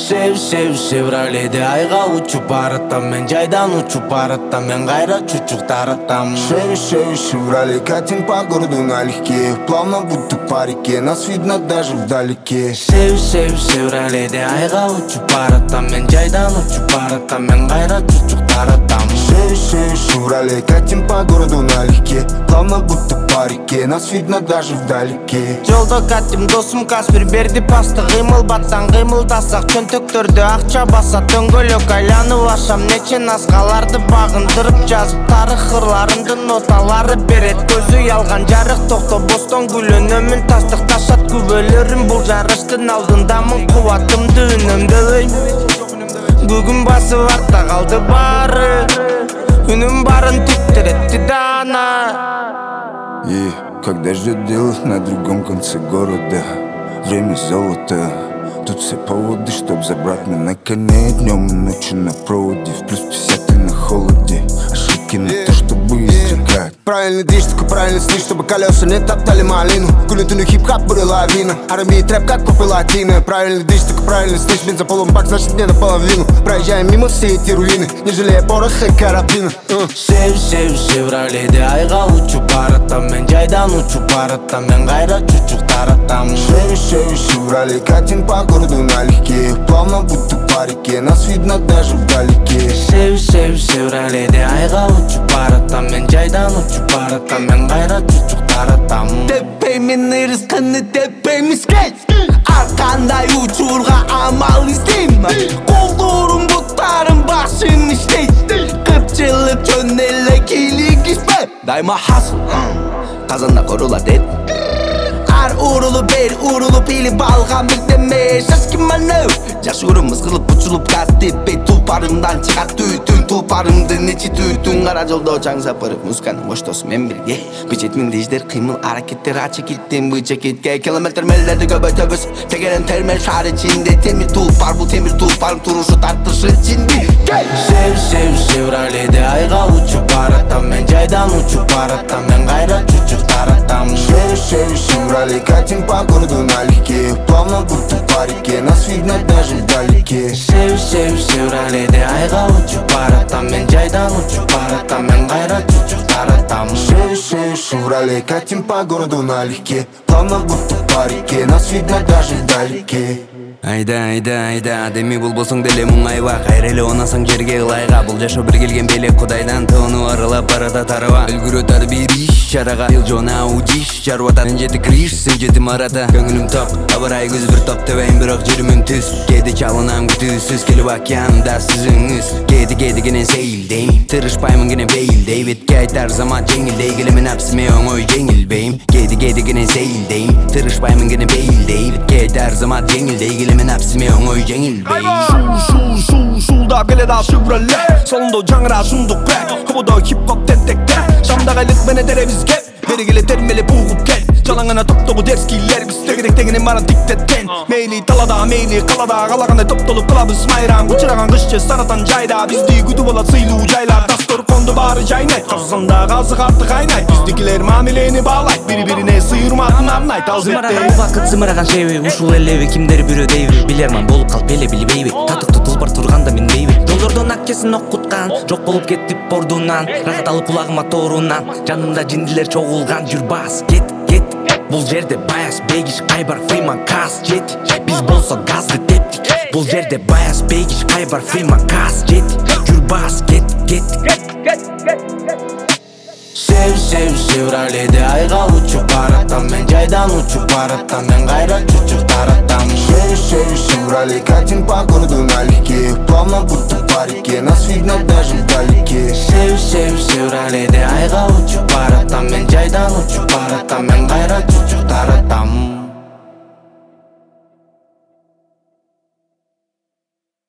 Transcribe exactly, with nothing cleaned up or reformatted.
Сев, сев, Шевроледе айга учуп баратам, мен жайдан учуп баратам, мен кайра чучук таратам. Шеви, шеви, Шевроле, катим по городу налегке, плавно будто по реке, нас видно даже вдалеке. Сев, сев, Шевроледе айга учуп баратам, мен жайдан учуп баратам, мен кайра чучук таратам. Шеви, шеви, Шевроле, катим по городу налегке, плавно будто по реке, нас видно даже вдалеке. Жолдо катим досум Каспир берди пасты, кыймыл баттан кыймылдасак чөнтөктөрдө акча баса, дөңгөлөк айланып ашам, нече наскаларды багындырып жазып, тарых ырларымды ноталары берет, көзү ялган жарык токто бостон күлөнөмүн, тастык ташат күбөлөрүм, бул жарыштын алдындамын, кубатымды үнөмдөбөйм. Бүгүн басып артта калды баары, үнүм барын титиретти даана. И когда ждет дело на другом конце города, время золото. Тут все поводы, чтоб забрать меня на коне, днем и ночью на проводе, в плюс пятьдесят и на холоде. Ошибки на то, чтобы изрекать. Правильный движ, такой правильный стиль, чтобы колеса не топтали малину. Кулитину хип-хап, буря лавина, ар энд би и трэп, как попы латины. Правильный движ, такой правильный стиль, бензополом бак, значит не наполовину. Проезжаем мимо все эти руины, не жалея пороха и карабина. Сев, сев, Шевроледе айга учуп баратам, мен жайдан учуп баратам, мен кайра чучук таратам. Шеви, шеви, Шевроле, катим по городу налегке, плавно будто по реке, нас видно даже вдалеке. Сев, сев, Шевроледе айга учуп баратам, мен жайдан учуп баратам, мен кайра чучук таратам. Тепеймин ырысканы, тепеймин скейт, аркандай учурга амал издейм, колдорум буттарым башым иштейт, кыпчылык жөн эле кийлигишпейм, дайма хасыл, казанда курулат эт. Ар урулуп бер, урулуп илип алган бирдеме, шашкиманов. Жакшы көрөм мызгылып, бучулуп газ теппей, тулпарымдан чыгат түтүн, тулпарымды нечи түтүн. Кара жолдо чаң сапырып, музыканы коштосу мен бирге. Бюджетмин иштер, кыймыл аракеттер, ачы киттен бычекетке. Километр мелдерди көбөйтөбүз, тегерен термел шаар ичинде. Темир тулпар, бул темир тулпарым турушу тартышы ичинде. Сев, сев, Шевроледе айга учуп баратам, мен жайдан учуп баратам, мен кайра чучук таратам. Шеви, шеви, Шевроле, катим по городу налегке, плавно будто по реке, нас видно даже вдалеке. Сев, сев, Шевроледе айга учуп баратам, мен жайдан учуп баратам, мен кайра чучук таратам. Шеви, шеви, Шевроле, катим по городу налегке, плавно будто по реке, нас видно даже вдалеке. Айда, айда, айда, деми болбосоң деле муңайба, кайра эле онасаң жерге ылайга. Бул жашоо бир келген белек, кудайдан тоону арылап барата тарыба. Үлгүрөт ар бир иш чарага, эл жона удиш жарып атат. Мен жети криш, сен жети марата, көңүлүм ток, абырай көз бир топ тебейин, бирок жүрүмүм түз. Кээде чалынам күтүүсүз, келип океанда сүзүңүз. Кээде кээде кенен сейилдейм, тырышпаймын кенен бейилдей. Бетке айтар замат жеңилдей, келемен апсыме оңой жеңилбейм. Кээде кээде кенен сейилдейм, тырышпаймын кенен бейилдей. Бетке айтар замат жеңилдей, мен апсыме оңой жеңилбейм. Шул, шул, шул, шулдап келе да Шевроле, солондо жаңыра жундук рэп, хободо хип-хоп тентекте, шамдагы элек менен теребизге, бери келе термелеп угуп кел. Жалаңына топтогу дерскилер, биз тегерек тегенен барын тиктеткен. Мейли талада, мейли калада, калагандай топтолуп кылабыз майрам. Учураган кышчы саратан жайда, бизди күтүп алат сыйлуу жайлар. Дастор конду баары жайнайт, казанда казык артык айнайт. Биздикилер мамилени баалайт, бири-бирине сыйырмаатын арнайт. Зымыраган убакыт, зымыраган шеби, ушул элеби кимдер бирөө дейби. Билерман болуп калып эле билбейби, татыктуу тулпар турганда минбейби. Жолдордон ак кесин окуткан, жок болуп кеттип бордунан. Рахат алып кулагыма тоорунан, жанымда жиндилер чогулган. Жүрбас, кет, кет, бул жерде Баяс, Бегиш, Кайбар, Фриман, Каас жетти. Биз болсо газды тептик, бул жерде Баяс, Бегиш, Кайбар, Фриман, Каас жетти. Жүрбас, кет, кет. Сев, сев, Шевроледе айга учуп баратам, мен жайдан учуп баратам, мен кайра чучук таратам. Шеви, шеви, Шевроле, катим по городу налегке, плавно будто по реке, нас видно даже вдалеке. Сев, сев, Шевроледе айга учуп баратам, мен жайдан учуп баратам, мен кайра чучук таратам.